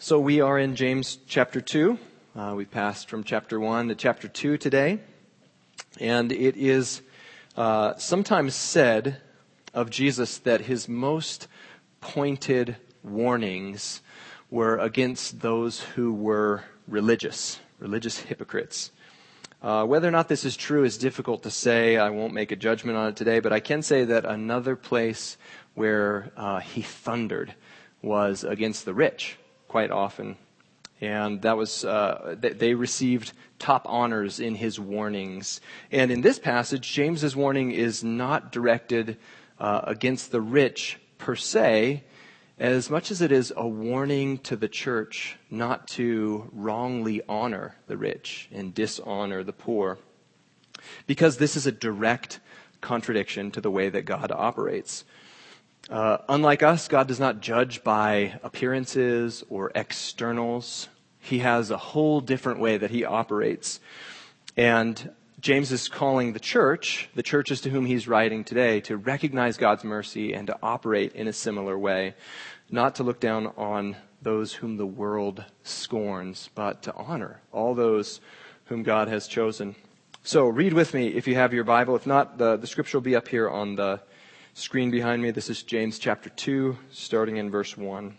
So we are in James chapter 2. We passed from chapter 1 to chapter 2 today. And it is sometimes said of Jesus that his most pointed warnings were against those who were religious hypocrites. Whether or not this is true is difficult to say. I won't make a judgment on it today, but I can say that another place where he thundered was against the rich quite often. And that was, they received top honors in his warnings. And in this passage, James's warning is not directed against the rich per se, as much as it is a warning to the church not to wrongly honor the rich and dishonor the poor. Because this is a direct contradiction to the way that God operates. Unlike us, God does not judge by appearances or externals. He has a whole different way that he operates. And James is calling the churches to whom he's writing today, to recognize God's mercy and to operate in a similar way. Not to look down on those whom the world scorns, but to honor all those whom God has chosen. So read with me if you have your Bible. If not, the scripture will be up here on the screen behind me. This is James chapter 2, starting in verse 1.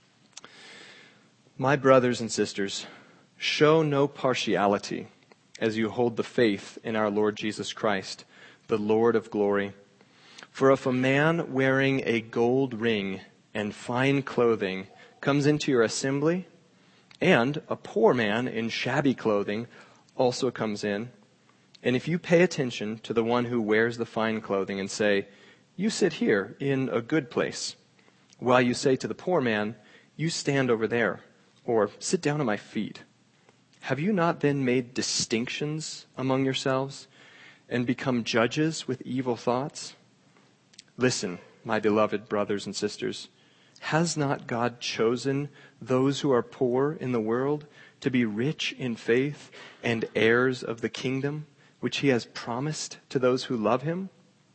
My brothers and sisters, show no partiality as you hold the faith in our Lord Jesus Christ, the Lord of glory. For if a man wearing a gold ring and fine clothing comes into your assembly, and a poor man in shabby clothing also comes in, and if you pay attention to the one who wears the fine clothing and say, you sit here in a good place, while you say to the poor man, you stand over there, or sit down at my feet. Have you not then made distinctions among yourselves and become judges with evil thoughts? Listen, my beloved brothers and sisters, has not God chosen those who are poor in the world to be rich in faith and heirs of the kingdom which he has promised to those who love him?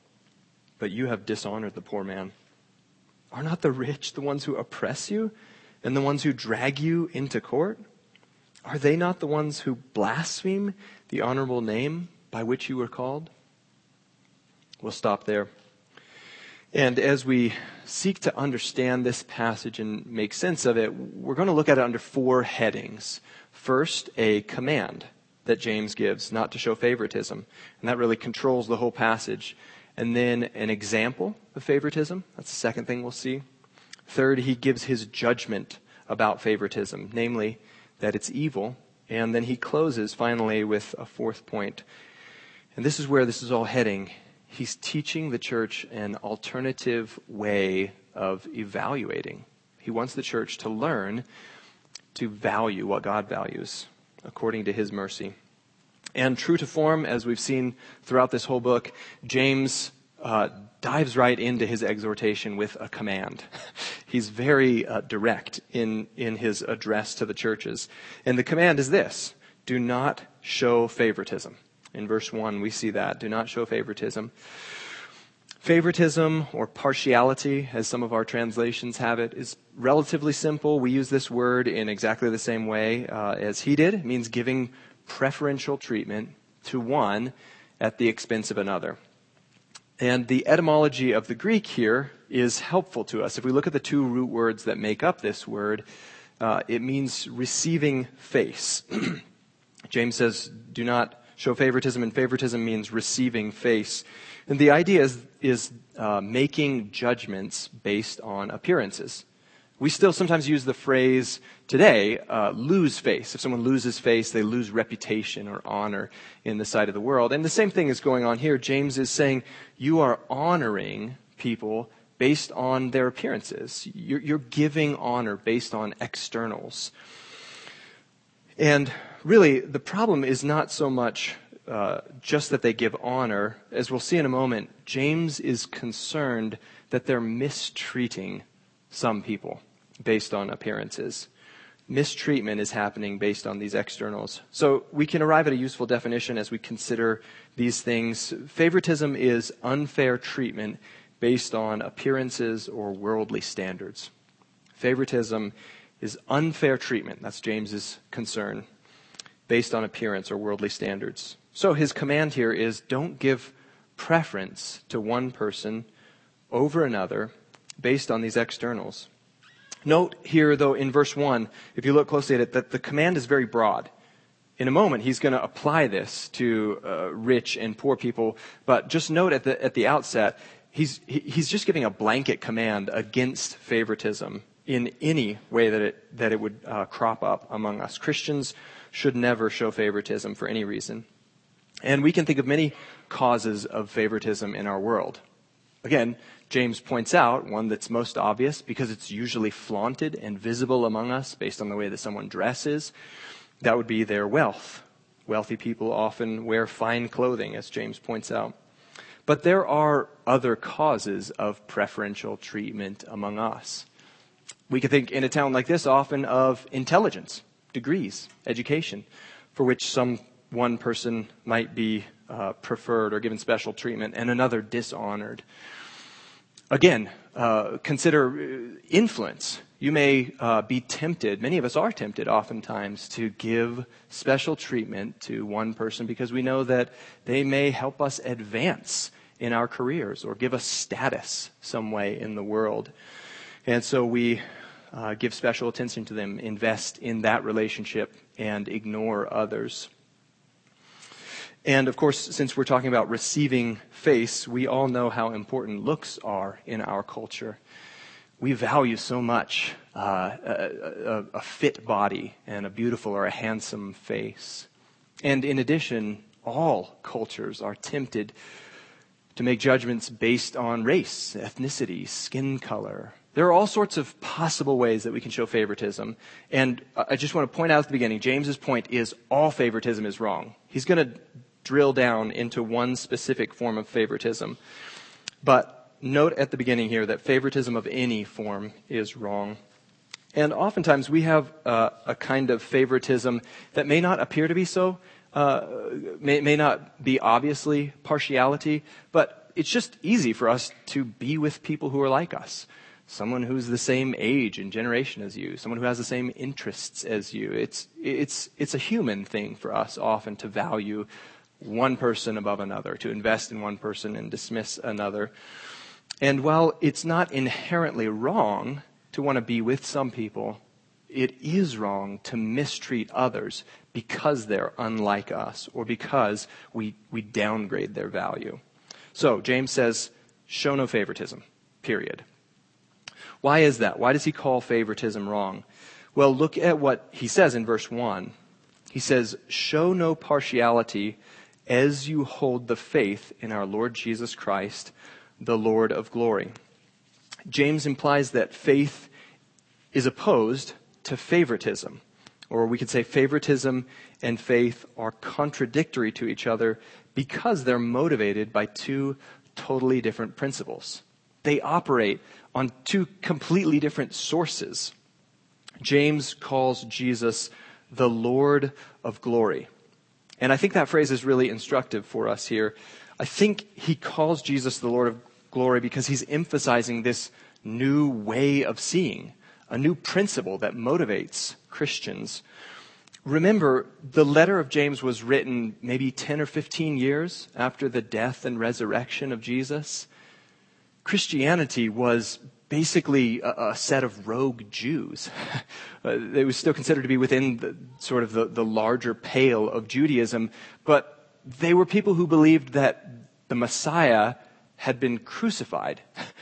But you have dishonored the poor man. Are not the rich the ones who oppress you and the ones who drag you into court? Are they not the ones who blaspheme the honorable name by which you were called? We'll stop there. And as we seek to understand this passage and make sense of it, we're going to look at it under four headings. First, a command that James gives not to show favoritism. And that really controls the whole passage. And then an example of favoritism. That's the second thing we'll see. Third, he gives his judgment about favoritism, namely that it's evil. And then he closes finally with a fourth point. And this is where this is all heading. He's teaching the church an alternative way of evaluating. He wants the church to learn to value what God values according to his mercy. And true to form, as we've seen throughout this whole book, James dives right into his exhortation with a command. He's very direct in his address to the churches. And the command is this: do not show favoritism. In verse 1, we see that. Do not show favoritism. Favoritism, or partiality, as some of our translations have it, is relatively simple. We use this word in exactly the same way as he did. It means giving preferential treatment to one at the expense of another. And the etymology of the Greek here is helpful to us. If we look at the two root words that make up this word, it means receiving face. James says, do not show favoritism, and favoritism means receiving face. And the idea is making judgments based on appearances. We still sometimes use the phrase today, lose face. If someone loses face, they lose reputation or honor in the sight of the world. And the same thing is going on here. James is saying you are honoring people based on their appearances. You're giving honor based on externals. And really, the problem is not so much just that they give honor. As we'll see in a moment, James is concerned that they're mistreating some people based on appearances. Mistreatment is happening based on these externals. So we can arrive at a useful definition as we consider these things. Favoritism is unfair treatment based on appearances or worldly standards. Favoritism is unfair treatment. That's James's concern, based on appearance or worldly standards. So his command here is don't give preference to one person over another based on these externals. Note here, though, in verse 1, if you look closely at it, that the command is very broad. In a moment, he's going to apply this to rich and poor people, but just note at the outset, he's just giving a blanket command against favoritism in any way that it would crop up among us. Christians should never show favoritism for any reason. And we can think of many causes of favoritism in our world. Again, James points out one that's most obvious because it's usually flaunted and visible among us based on the way that someone dresses. That would be their wealth. Wealthy people often wear fine clothing, as James points out. But there are other causes of preferential treatment among us. We could think in a town like this often of intelligence, degrees, education, for which one person might be preferred or given special treatment and another dishonored. Again, consider influence. You may be tempted, many of us are tempted oftentimes, to give special treatment to one person because we know that they may help us advance in our careers or give us status some way in the world. And so we give special attention to them, invest in that relationship, and ignore others. And of course, since we're talking about receiving face, we all know how important looks are in our culture. We value so much a fit body and a beautiful or a handsome face. And in addition, all cultures are tempted to make judgments based on race, ethnicity, skin color. There are all sorts of possible ways that we can show favoritism. And I just want to point out at the beginning, James's point is all favoritism is wrong. He's going to drill down into one specific form of favoritism. But note at the beginning here that favoritism of any form is wrong. And oftentimes we have a kind of favoritism that may not appear to be so, may not be obviously partiality, but it's just easy for us to be with people who are like us. Someone who's the same age and generation as you, someone who has the same interests as you. It's a human thing for us often to value one person above another, to invest in one person and dismiss another. And while it's not inherently wrong to want to be with some people, it is wrong to mistreat others because they're unlike us or because we downgrade their value. So James says, show no favoritism, period. Why is that? Why does he call favoritism wrong? Well, look at what he says in verse 1. He says, show no partiality as you hold the faith in our Lord Jesus Christ, the Lord of glory. James implies that faith is opposed to favoritism. Or we could say favoritism and faith are contradictory to each other because they're motivated by two totally different principles. They operate on two completely different sources. James calls Jesus the Lord of glory. And I think that phrase is really instructive for us here. I think he calls Jesus the Lord of glory because he's emphasizing this new way of seeing, a new principle that motivates Christians. Remember, the letter of James was written maybe 10 or 15 years after the death and resurrection of Jesus. Christianity was basically a set of rogue Jews. They were still considered to be within the larger pale of Judaism, but they were people who believed that the Messiah had been crucified.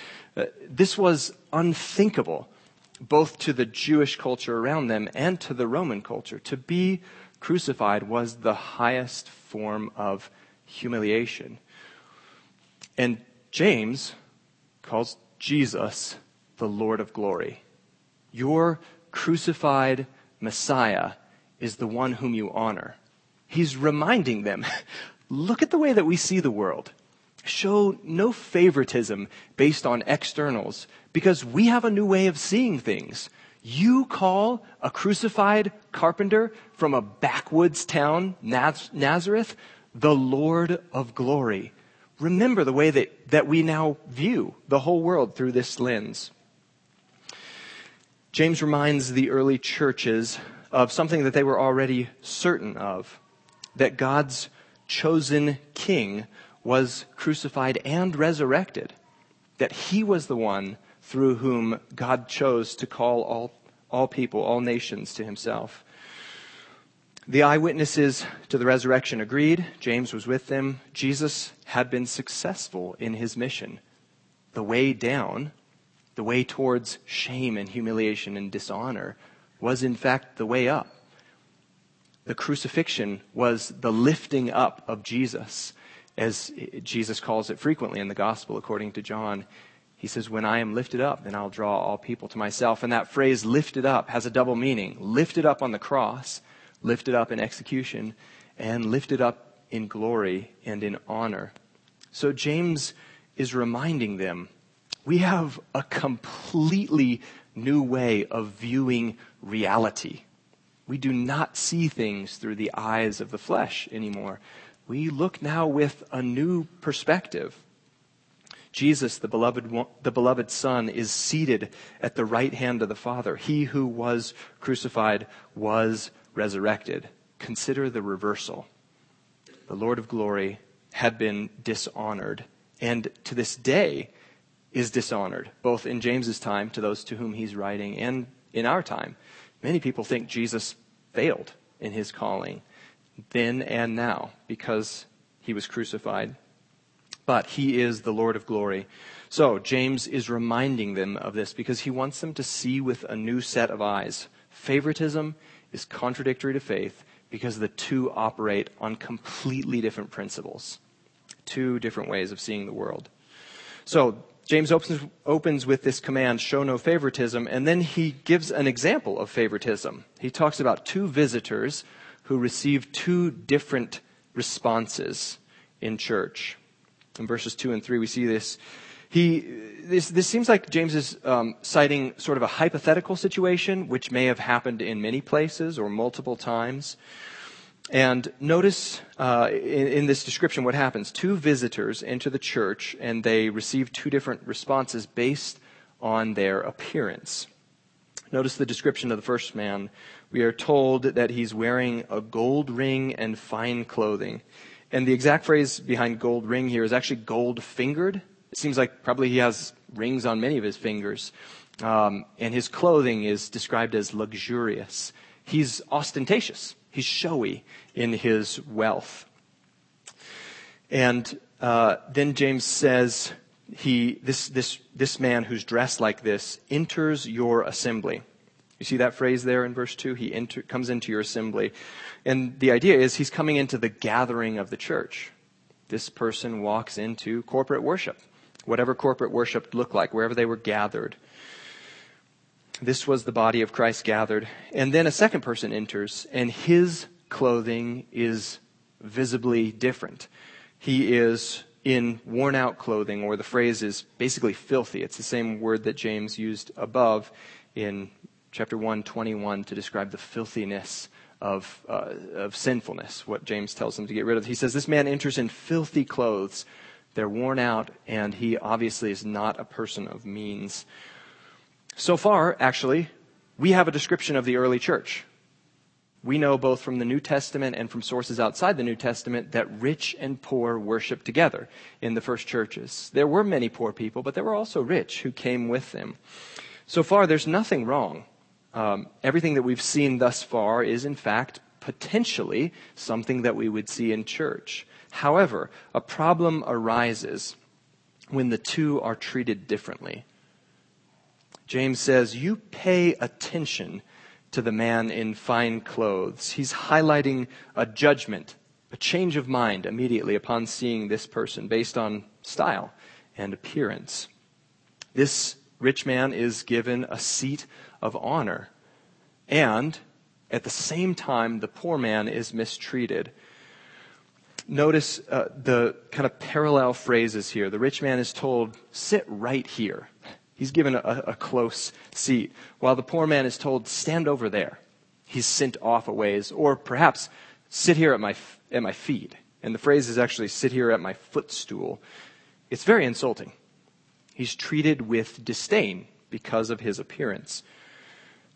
This was unthinkable, both to the Jewish culture around them and to the Roman culture. To be crucified was the highest form of humiliation. And James calls Jesus the Lord of glory. Your crucified Messiah is the one whom you honor. He's reminding them, look at the way that we see the world. Show no favoritism based on externals because we have a new way of seeing things. You call a crucified carpenter from a backwoods town, Nazareth, the Lord of glory. Remember the way that we now view the whole world through this lens. James reminds the early churches of something that they were already certain of, that God's chosen king was crucified and resurrected, that he was the one through whom God chose to call all people, all nations to himself. The eyewitnesses to the resurrection agreed. James was with them. Jesus had been successful in his mission. The way down, the way towards shame and humiliation and dishonor, was in fact the way up. The crucifixion was the lifting up of Jesus, as Jesus calls it frequently in the gospel according to John. He says, when I am lifted up, then I'll draw all people to myself. And that phrase, lifted up, has a double meaning. Lifted up on the cross, lifted up in execution, and lifted up in glory and in honor. So James is reminding them, we have a completely new way of viewing reality. We do not see things through the eyes of the flesh anymore. We look now with a new perspective. Jesus, the beloved Son, is seated at the right hand of the Father. He who was crucified was resurrected. Consider the reversal. The Lord of glory had been dishonored, and to this day is dishonored, both in James's time, to those to whom he's writing, and in our time. Many people think Jesus failed in his calling then and now because he was crucified. But he is the Lord of glory. So James is reminding them of this because he wants them to see with a new set of eyes. Favoritism is contradictory to faith because the two operate on completely different principles. Two different ways of seeing the world. So James opens with this command, show no favoritism, and then he gives an example of favoritism. He talks about two visitors who received two different responses in church. In verses 2 and 3, we see this. This seems like James is citing sort of a hypothetical situation, which may have happened in many places or multiple times. And notice in this description what happens. Two visitors enter the church, and they receive two different responses based on their appearance. Notice the description of the first man. We are told that he's wearing a gold ring and fine clothing. And the exact phrase behind gold ring here is actually gold fingered. It seems like probably he has rings on many of his fingers. And his clothing is described as luxurious. He's ostentatious. He's showy in his wealth. And then James says, this man who's dressed like this enters your assembly. You see that phrase there in verse 2? He comes into your assembly. And the idea is he's coming into the gathering of the church. This person walks into corporate worship, whatever corporate worship looked like, wherever they were gathered. This was the body of Christ gathered. And then a second person enters, and his clothing is visibly different. He is in worn-out clothing, or the phrase is basically filthy. It's the same word that James used above in chapter 1:21 to describe the filthiness of sinfulness, what James tells them to get rid of. He says, this man enters in filthy clothes. They're worn out, and he obviously is not a person of means. So far, actually, we have a description of the early church. We know both from the New Testament and from sources outside the New Testament that rich and poor worshiped together in the first churches. There were many poor people, but there were also rich who came with them. So far, there's nothing wrong. Everything that we've seen thus far is, in fact, potentially something that we would see in church. However, a problem arises when the two are treated differently. James says, you pay attention to the man in fine clothes. He's highlighting a judgment, a change of mind immediately upon seeing this person based on style and appearance. This rich man is given a seat of honor, and at the same time, the poor man is mistreated. Notice the kind of parallel phrases here. The rich man is told, sit right here. He's given a close seat, while the poor man is told, stand over there. He's sent off a ways, or perhaps sit here at my feet. And the phrase is actually sit here at my footstool. It's very insulting. He's treated with disdain because of his appearance.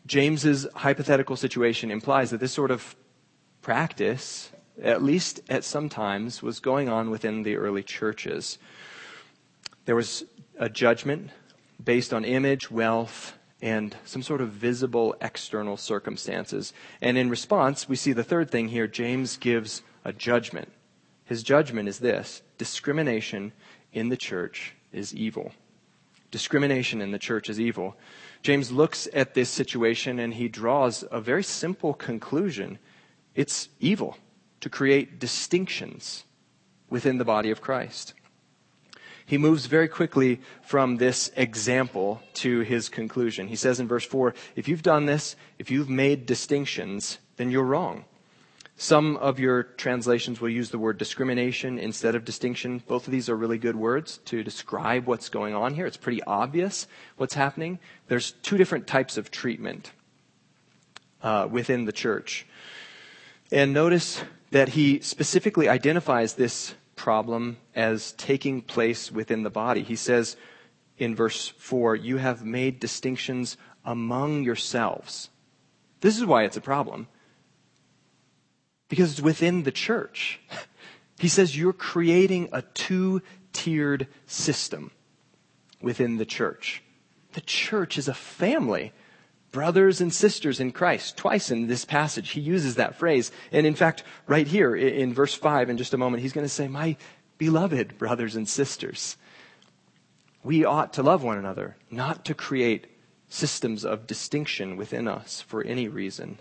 James's hypothetical situation implies that this sort of practice, at least at some times, was going on within the early churches. There was a judgment based on image, wealth, and some sort of visible external circumstances. And in response, we see the third thing here. James gives a judgment. His judgment is this: discrimination in the church is evil. Discrimination in the church is evil. James looks at this situation and he draws a very simple conclusion. It's evil to create distinctions within the body of Christ. He moves very quickly from this example to his conclusion. He says in verse 4, if you've done this, if you've made distinctions, then you're wrong. Some of your translations will use the word discrimination instead of distinction. Both of these are really good words to describe what's going on here. It's pretty obvious what's happening. There's two different types of treatment within the church. And notice that he specifically identifies this problem as taking place within the body. He says in verse 4, you have made distinctions among yourselves. This is why it's a problem. Because it's within the church. He says you're creating a two-tiered system within the church. The church is a family. Brothers and sisters in Christ. Twice in this passage, he uses that phrase. And in fact, right here in verse 5, in just a moment, he's going to say, my beloved brothers and sisters. We ought to love one another, not to create systems of distinction within us for any reason.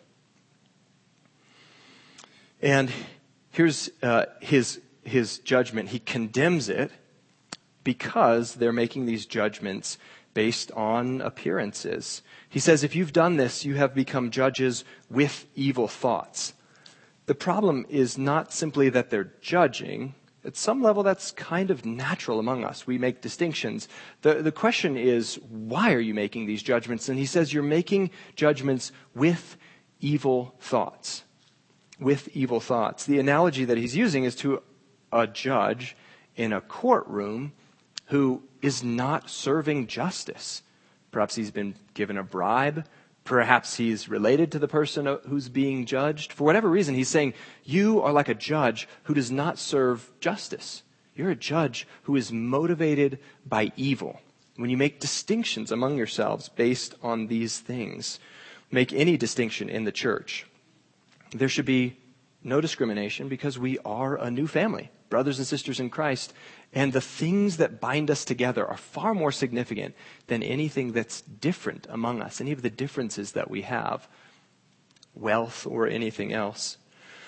And here's his judgment. He condemns it because they're making these judgments based on appearances. He says, if you've done this, you have become judges with evil thoughts. The problem is not simply that they're judging. At some level, that's kind of natural among us. We make distinctions. The question is, why are you making these judgments? And he says, you're making judgments with evil thoughts. With evil thoughts. The analogy that he's using is to a judge in a courtroom who is not serving justice. Perhaps he's been given a bribe. Perhaps he's related to the person who's being judged. For whatever reason, he's saying, you are like a judge who does not serve justice. You're a judge who is motivated by evil. When you make distinctions among yourselves based on these things, make any distinction in the church. There should be no discrimination because we are a new family, brothers and sisters in Christ, and the things that bind us together are far more significant than anything that's different among us, any of the differences that we have, wealth or anything else.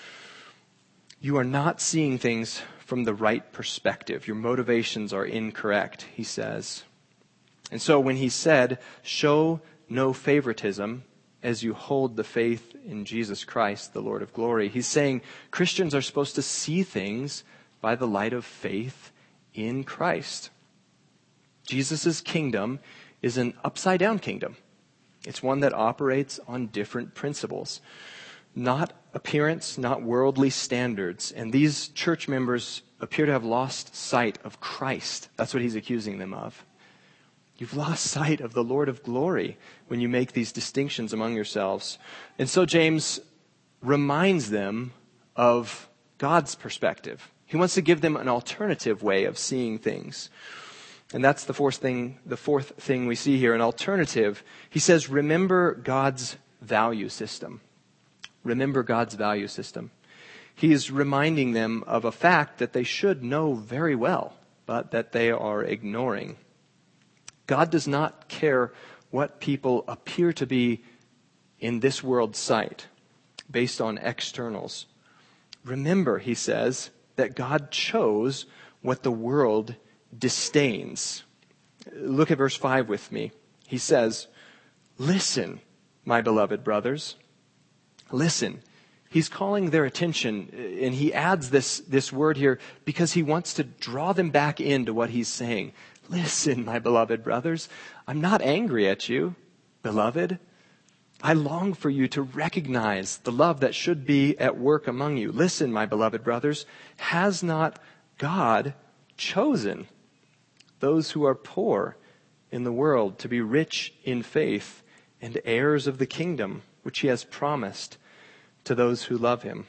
You are not seeing things from the right perspective. Your motivations are incorrect, he says. And so when he said, show no favoritism, as you hold the faith in Jesus Christ, the Lord of glory. He's saying Christians are supposed to see things by the light of faith in Christ. Jesus' kingdom is an upside-down kingdom. It's one that operates on different principles. Not appearance, not worldly standards. And these church members appear to have lost sight of Christ. That's what he's accusing them of. You've lost sight of the Lord of glory when you make these distinctions among yourselves. And so James reminds them of God's perspective. He wants to give them an alternative way of seeing things. And that's the fourth thing we see here, an alternative. He says, remember God's value system. Remember God's value system. He is reminding them of a fact that they should know very well, but that they are ignoring. God does not care what people appear to be in this world's sight based on externals. Remember, he says, that God chose what the world disdains. Look at verse 5 with me. He says, listen, my beloved brothers. Listen. He's calling their attention, and he adds this word here because he wants to draw them back into what he's saying. Listen, my beloved brothers, I'm not angry at you, beloved. I long for you to recognize the love that should be at work among you. Listen, my beloved brothers, has not God chosen those who are poor in the world to be rich in faith and heirs of the kingdom which he has promised to those who love him.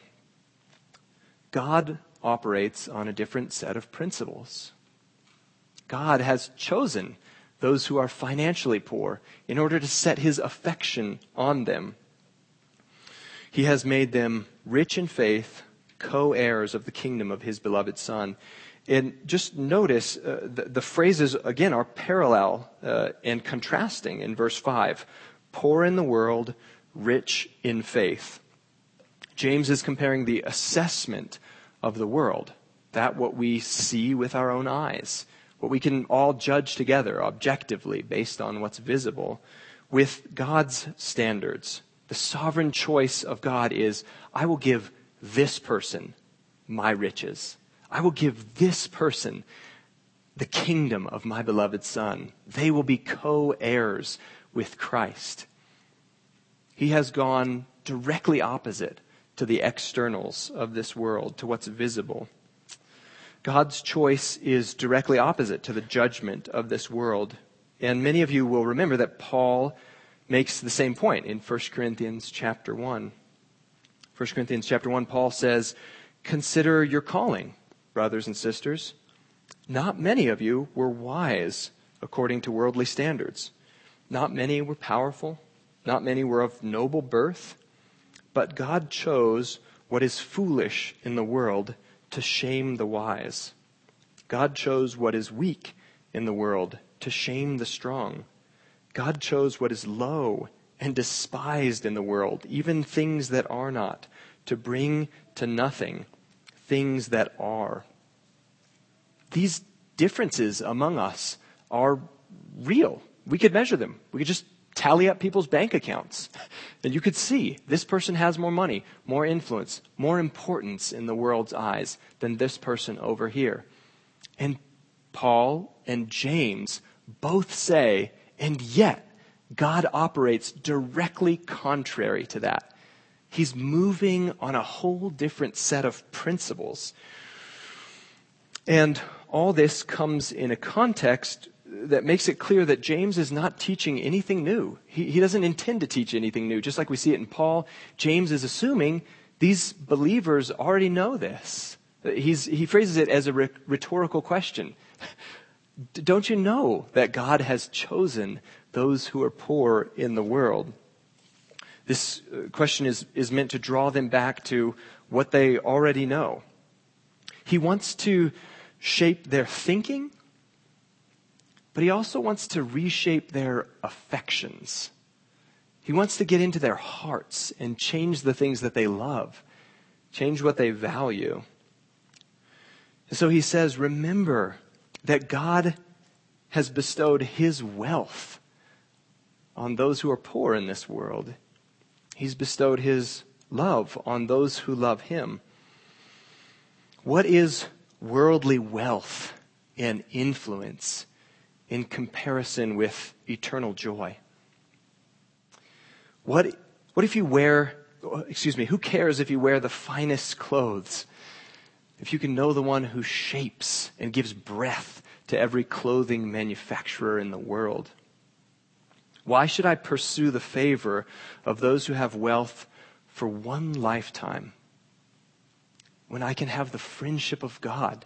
God operates on a different set of principles. God has chosen those who are financially poor in order to set his affection on them. He has made them rich in faith, co-heirs of the kingdom of his beloved Son. And just notice the phrases, again, are parallel and contrasting in verse 5. Poor in the world, rich in faith. James is comparing the assessment of the world, that what we see with our own eyes, what we can all judge together objectively based on what's visible, with God's standards. The sovereign choice of God is, I will give this person my riches. I will give this person the kingdom of my beloved Son. They will be co-heirs with Christ. He has gone directly opposite to the externals of this world, to what's visible. God's choice is directly opposite to the judgment of this world. And many of you will remember that Paul makes the same point in 1 Corinthians chapter 1. 1 Corinthians chapter 1, Paul says, "Consider your calling, brothers and sisters. Not many of you were wise according to worldly standards. Not many were powerful. Not many were of noble birth. But God chose what is foolish in the world to shame the wise. God chose what is weak in the world to shame the strong. God chose what is low and despised in the world, even things that are not, to bring to nothing things that are." These differences among us are real. We could measure them. We could just tally up people's bank accounts. And you could see this person has more money, more influence, more importance in the world's eyes than this person over here. And Paul and James both say, and yet God operates directly contrary to that. He's moving on a whole different set of principles. And all this comes in a context that makes it clear that James is not teaching anything new. He doesn't intend to teach anything new. Just like we see it in Paul, James is assuming these believers already know this. He phrases it as a rhetorical question. Don't you know that God has chosen those who are poor in the world? This question is meant to draw them back to what they already know. He wants to shape their thinking, but he also wants to reshape their affections. He wants to get into their hearts and change the things that they love, change what they value. And so he says, remember that God has bestowed his wealth on those who are poor in this world. He's bestowed his love on those who love him. What is worldly wealth and influence in comparison with eternal joy? What if you who cares if you wear the finest clothes, if you can know the one who shapes and gives breath to every clothing manufacturer in the world? Why should I pursue the favor of those who have wealth for one lifetime when I can have the friendship of God?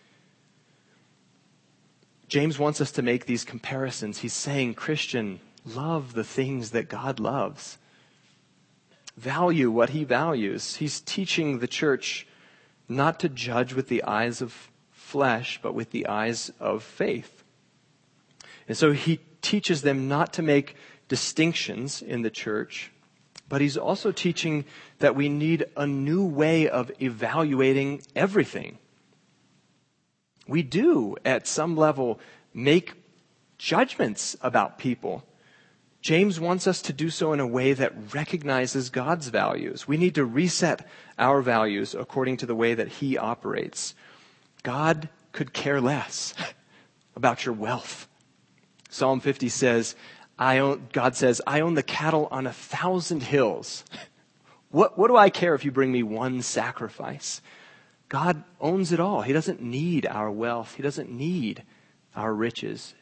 James wants us to make these comparisons. He's saying, Christian, love the things that God loves. Value what he values. He's teaching the church not to judge with the eyes of flesh, but with the eyes of faith. And so he teaches them not to make distinctions in the church, but he's also teaching that we need a new way of evaluating everything. We do, at some level, make judgments about people. James wants us to do so in a way that recognizes God's values. We need to reset our values according to the way that he operates. God could care less about your wealth. Psalm 50 says, God says, I own the cattle on 1,000 hills. What do I care if you bring me one sacrifice? God owns it all. He doesn't need our wealth. He doesn't need our riches.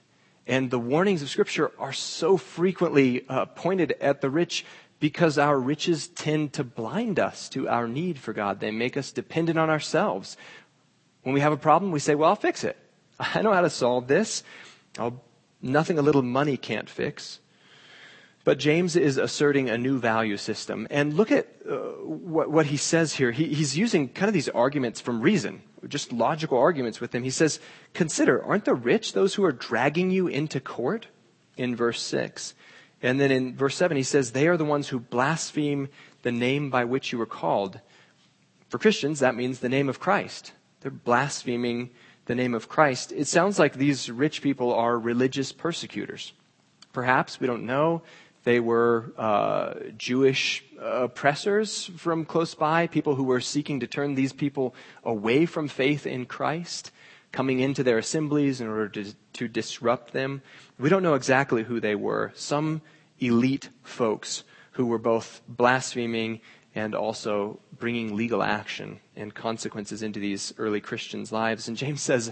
And the warnings of Scripture are so frequently pointed at the rich because our riches tend to blind us to our need for God. They make us dependent on ourselves. When we have a problem, we say, well, I'll fix it. I know how to solve this. Nothing a little money can't fix. But James is asserting a new value system. And look at what he says here. He's using kind of these arguments from reason, just logical arguments with them. He says, consider, aren't the rich those who are dragging you into court? In verse 6. And then in verse 7, he says, they are the ones who blaspheme the name by which you were called. For Christians, that means the name of Christ. They're blaspheming the name of Christ. It sounds like these rich people are religious persecutors. Perhaps, we don't know. They were Jewish oppressors from close by, people who were seeking to turn these people away from faith in Christ, coming into their assemblies in order to disrupt them. We don't know exactly who they were. Some elite folks who were both blaspheming and also bringing legal action and consequences into these early Christians' lives. And James says,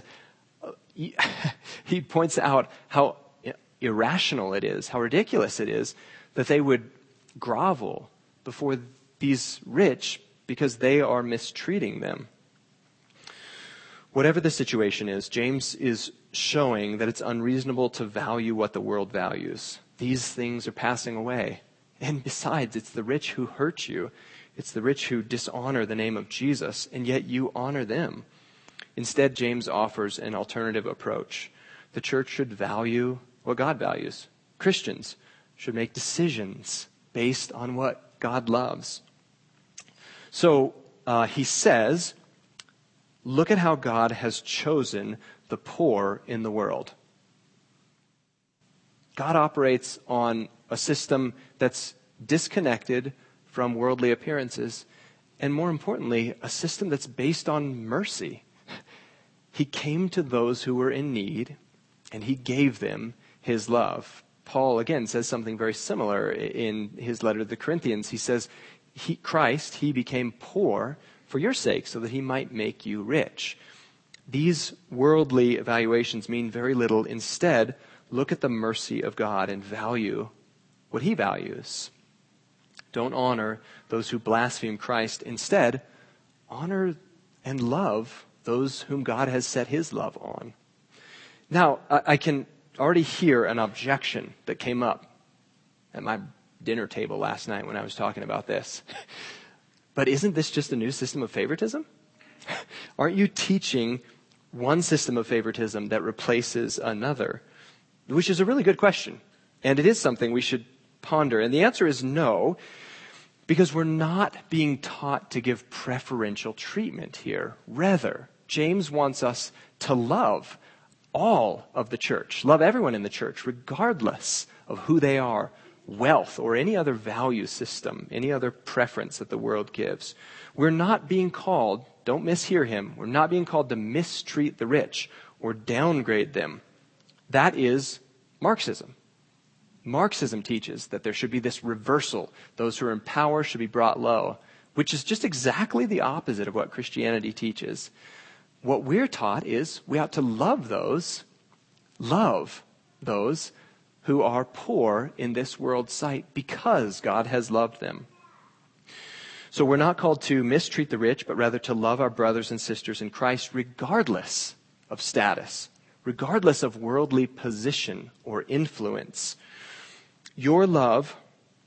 he points out how irrational it is, how ridiculous it is that they would grovel before these rich because they are mistreating them. Whatever the situation is, James is showing that it's unreasonable to value what the world values. These things are passing away. And besides, it's the rich who hurt you. It's the rich who dishonor the name of Jesus, and yet you honor them. Instead, James offers an alternative approach. The church should value what God values. Christians should make decisions based on what God loves. So he says, look at how God has chosen the poor in the world. God operates on a system that's disconnected from worldly appearances, and more importantly, a system that's based on mercy. He came to those who were in need, and he gave them his love. Paul, again, says something very similar in his letter to the Corinthians. He says, Christ, he became poor for your sake so that he might make you rich. These worldly evaluations mean very little. Instead, look at the mercy of God and value what he values. Don't honor those who blaspheme Christ. Instead, honor and love those whom God has set his love on. Now, I can already hear an objection that came up at my dinner table last night when I was talking about this. But isn't this just a new system of favoritism? Aren't you teaching one system of favoritism that replaces another? Which is a really good question. And it is something we should ponder. And the answer is no, because we're not being taught to give preferential treatment here. Rather, James wants us to love all of the church, love everyone in the church, regardless of who they are, wealth, or any other value system, any other preference that the world gives. We're not being called, don't mishear him, we're not being called to mistreat the rich or downgrade them. That is Marxism. Marxism teaches that there should be this reversal. Those who are in power should be brought low, which is just exactly the opposite of what Christianity teaches. What we're taught is we ought to love those who are poor in this world's sight because God has loved them. So we're not called to mistreat the rich, but rather to love our brothers and sisters in Christ regardless of status, regardless of worldly position or influence. Your love,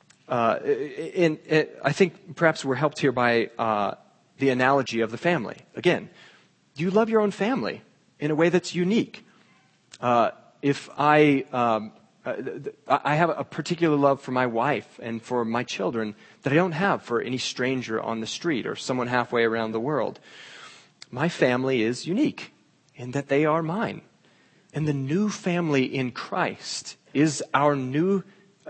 I think perhaps we're helped here by the analogy of the family. Again, you love your own family in a way that's unique. If I have a particular love for my wife and for my children that I don't have for any stranger on the street or someone halfway around the world. My family is unique in that they are mine. And the new family in Christ is our new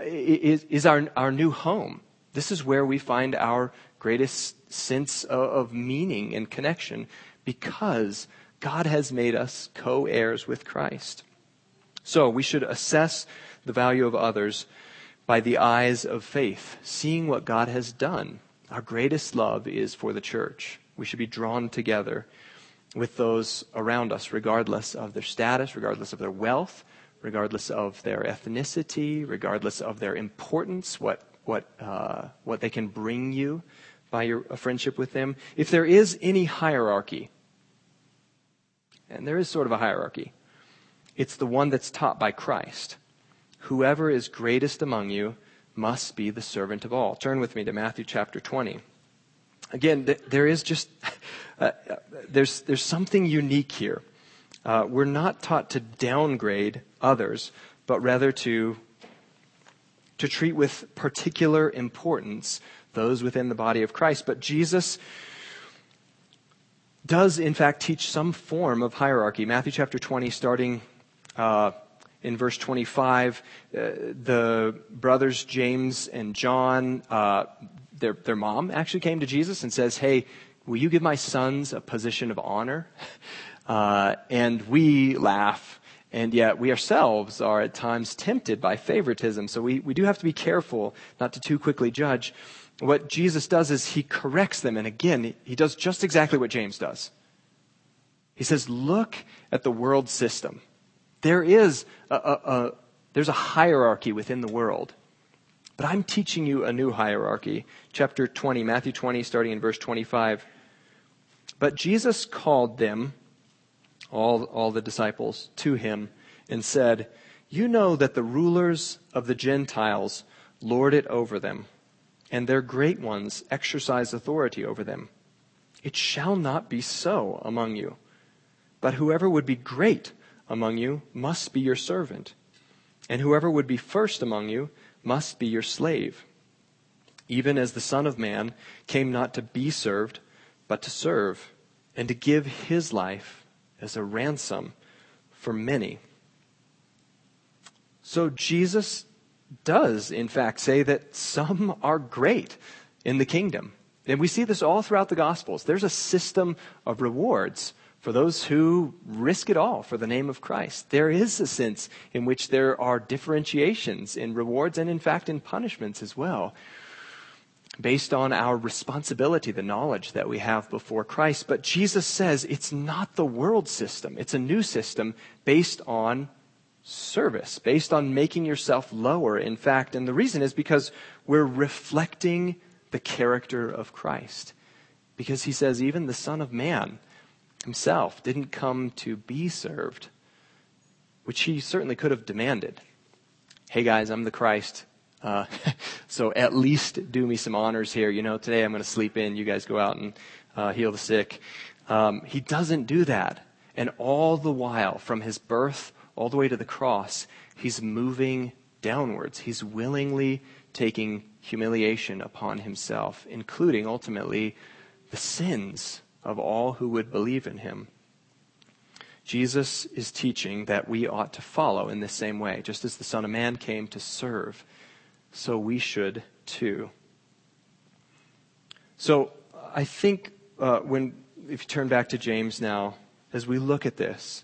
home. This is where we find our greatest sense of meaning and connection because God has made us co-heirs with Christ. So we should assess the value of others by the eyes of faith, seeing what God has done. Our greatest love is for the church. We should be drawn together with those around us, regardless of their status, regardless of their wealth, regardless of their ethnicity, regardless of their importance, what they can bring you by a friendship with them. If there is any hierarchy, and there is sort of a hierarchy, it's the one that's taught by Christ. Whoever is greatest among you must be the servant of all. Turn with me to Matthew chapter 20. Again, there is just, there's something unique here. We're not taught to downgrade others, but rather to treat with particular importance those within the body of Christ. But Jesus does, in fact, teach some form of hierarchy. Matthew chapter 20, starting in verse 25, the brothers James and John, their mom actually came to Jesus and says, "Hey, will you give my sons a position of honor?" And we laugh. And yet we ourselves are at times tempted by favoritism. So we do have to be careful not to too quickly judge. What Jesus does is he corrects them. And again, he does just exactly what James does. He says, look at the world system. There is there's a hierarchy within the world. But I'm teaching you a new hierarchy. Chapter 20, Matthew 20, starting in verse 25. But Jesus called them, all the disciples, to him and said, "You know that the rulers of the Gentiles lord it over them, and their great ones exercise authority over them. It shall not be so among you. But whoever would be great among you must be your servant, and whoever would be first among you must be your slave. Even as the Son of Man came not to be served, but to serve, and to give his life as a ransom for many." So Jesus does, in fact, say that some are great in the kingdom. And we see this all throughout the Gospels. There's a system of rewards for those who risk it all for the name of Christ. There is a sense in which there are differentiations in rewards and, in fact, in punishments as well, based on our responsibility, the knowledge that we have before Christ. But Jesus says it's not the world system. It's a new system based on service, based on making yourself lower, in fact. And the reason is because we're reflecting the character of Christ. Because he says even the Son of Man himself didn't come to be served, which he certainly could have demanded. "Hey guys, I'm the Christ. So at least do me some honors here. Today I'm going to sleep in. You guys go out and heal the sick." He doesn't do that. And all the while, from his birth all the way to the cross, he's moving downwards. He's willingly taking humiliation upon himself, including ultimately the sins of all who would believe in him. Jesus is teaching that we ought to follow in the same way. Just as the Son of Man came to serve, so we should too. So I think if you turn back to James now, as we look at this,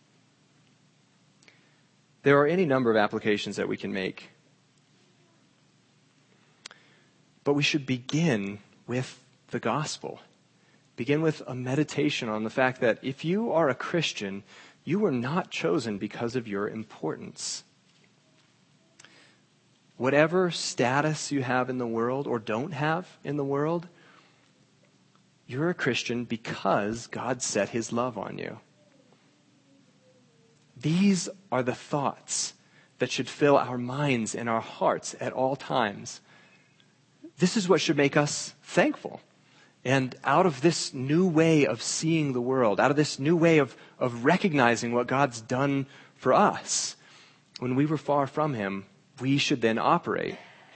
there are any number of applications that we can make. But we should begin with the gospel. Begin with a meditation on the fact that if you are a Christian, you were not chosen because of your importance. Whatever status you have in the world or don't have in the world, you're a Christian because God set his love on you. These are the thoughts that should fill our minds and our hearts at all times. This is what should make us thankful. And out of this new way of seeing the world, out of this new way of recognizing what God's done for us, when we were far from him, we should then operate.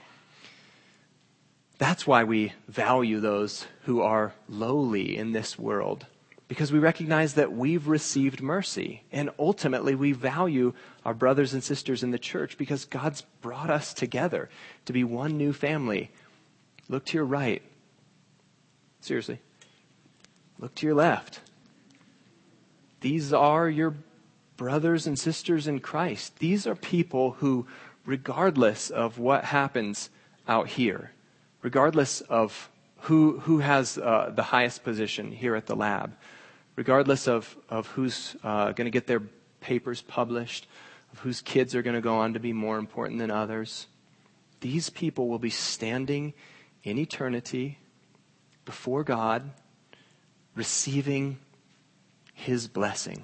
That's why we value those who are lowly in this world, because we recognize that we've received mercy. And ultimately, we value our brothers and sisters in the church because God's brought us together to be one new family. Look to your right. Seriously. Look to your left. These are your brothers and sisters in Christ. These are people who, regardless of what happens out here, regardless of who has the highest position here at the lab, regardless of who's going to get their papers published, of whose kids are going to go on to be more important than others. These people will be standing in eternity before God, receiving His blessing.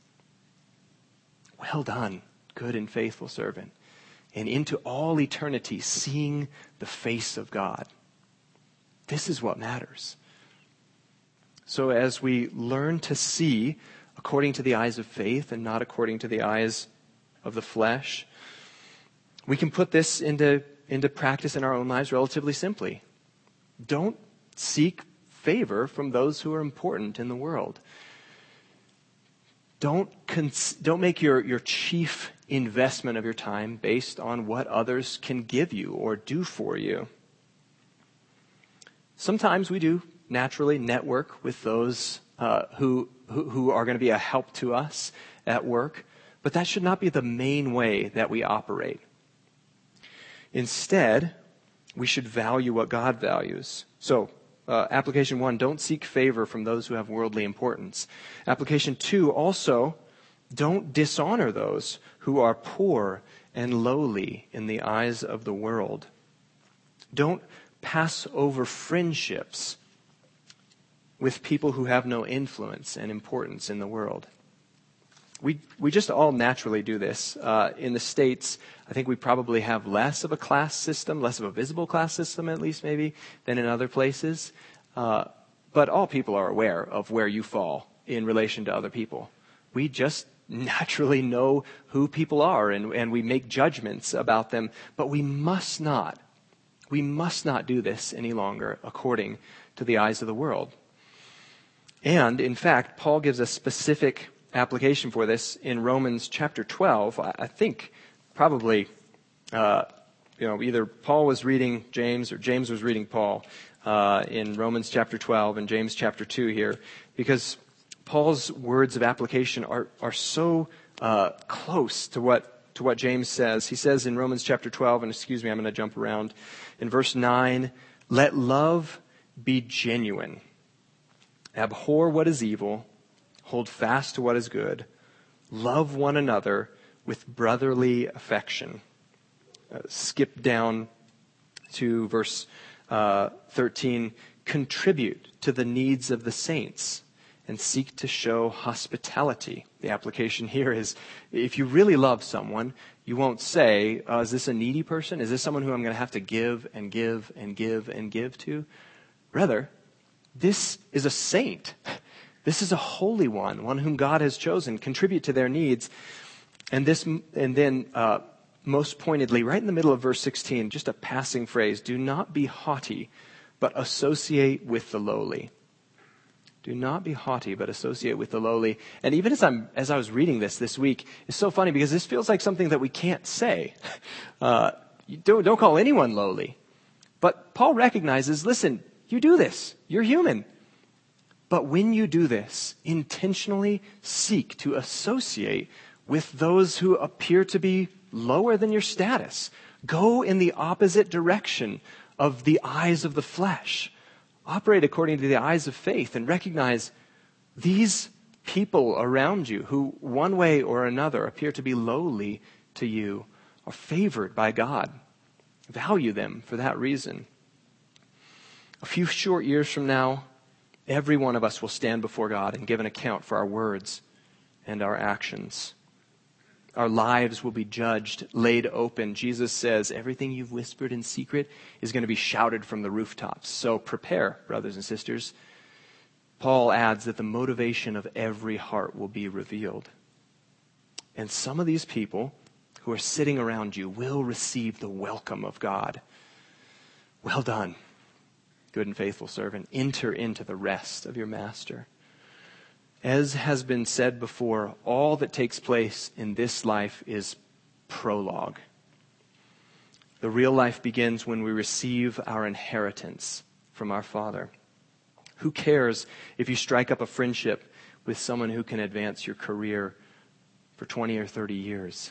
Well done, good and faithful servant. And into all eternity, seeing the face of God. This is what matters. So as we learn to see according to the eyes of faith and not according to the eyes of the flesh, we can put this into practice in our own lives relatively simply. Don't seek favor from those who are important in the world. Don't make your chief investment of your time based on what others can give you or do for you. Sometimes we do naturally network with those who are going to be a help to us at work, but that should not be the main way that we operate. Instead, we should value what God values. So, application 1, don't seek favor from those who have worldly importance. Application 2, also, don't dishonor those who are poor and lowly in the eyes of the world. Don't pass over friendships with people who have no influence and importance in the world. We just all naturally do this. In the States, I think we probably have less of a class system, less of a visible class system at least maybe, than in other places. But all people are aware of where you fall in relation to other people. We just naturally know who people are and we make judgments about them. But we must not do this any longer according to the eyes of the world. And in fact, Paul gives a specific application for this in Romans chapter 12. I think probably, either Paul was reading James or James was reading Paul in Romans chapter 12 and James chapter 2 here, because Paul's words of application are so close to what James says. He says in Romans chapter 12, and I'm going to jump around, in verse 9, "Let love be genuine. Abhor what is evil. Hold fast to what is good. Love one another with brotherly affection." Skip down to verse 13. "Contribute to the needs of the saints and seek to show hospitality." The application here is, if you really love someone, you won't say, is this a needy person? Is this someone who I'm going to have to give and give and give and give to? Rather, this is a saint. This is a holy one whom God has chosen. Contribute to their needs. And then most pointedly, right in the middle of verse 16, just a passing phrase, "Do not be haughty, but associate with the lowly." Do not be haughty, but associate with the lowly. And even as I was reading this week, it's so funny because this feels like something that we can't say. Don't call anyone lowly. But Paul recognizes, listen, you do this. You're human. But when you do this, intentionally seek to associate with those who appear to be lower than your status. Go in the opposite direction of the eyes of the flesh. Operate according to the eyes of faith and recognize these people around you who one way or another appear to be lowly to you are favored by God. Value them for that reason. A few short years from now, every one of us will stand before God and give an account for our words and our actions. Our lives will be judged, laid open. Jesus says everything you've whispered in secret is going to be shouted from the rooftops. So prepare, brothers and sisters. Paul adds that the motivation of every heart will be revealed. And some of these people who are sitting around you will receive the welcome of God. Well done, good and faithful servant. Enter into the rest of your master. As has been said before, all that takes place in this life is prologue. The real life begins when we receive our inheritance from our Father. Who cares if you strike up a friendship with someone who can advance your career for 20 or 30 years?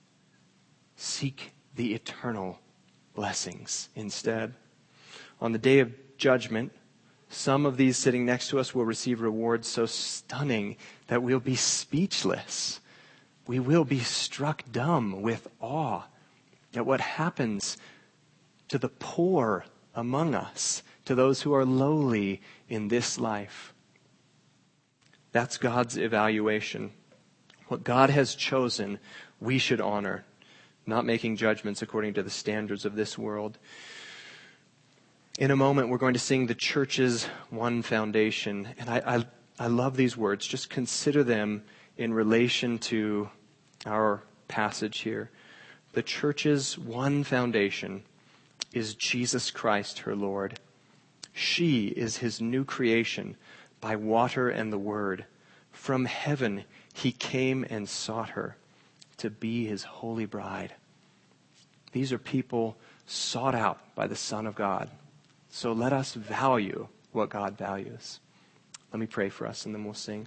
Seek the eternal blessings instead. On the day of judgment, some of these sitting next to us will receive rewards so stunning that we'll be speechless. we will be struck dumb with awe at what happens to the poor among us, to those who are lowly in this life. That's God's evaluation. What God has chosen, we should honor, not making judgments according to the standards of this world. In a moment, we're going to sing the church's one foundation. And I love these words. Just consider them in relation to our passage here. The church's one foundation is Jesus Christ, her Lord. She is his new creation by water and the word. From heaven he came and sought her to be his holy bride. These are people sought out by the Son of God. So let us value what God values. Let me pray for us and then we'll sing.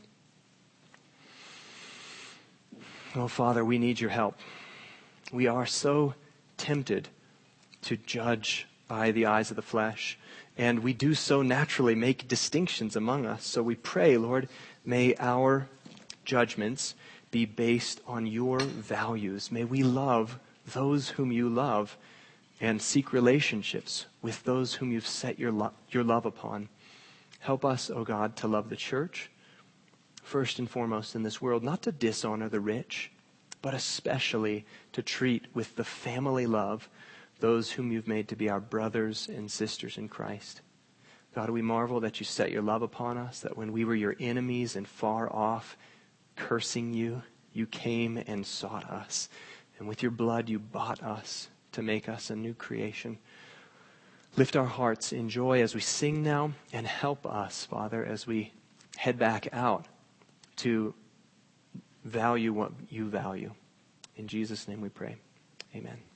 Oh, Father, we need your help. We are so tempted to judge by the eyes of the flesh, and we do so naturally make distinctions among us. So we pray, Lord, may our judgments be based on your values. May we love those whom you love and seek relationships with those whom you've set your love upon. Help us, O God, to love the church, first and foremost in this world, not to dishonor the rich, but especially to treat with the family love those whom you've made to be our brothers and sisters in Christ. God, we marvel that you set your love upon us, that when we were your enemies and far off, cursing you, you came and sought us. And with your blood, you bought us to make us a new creation. Lift our hearts in joy as we sing now, and help us, Father, as we head back out to value what you value. In Jesus' name we pray. Amen.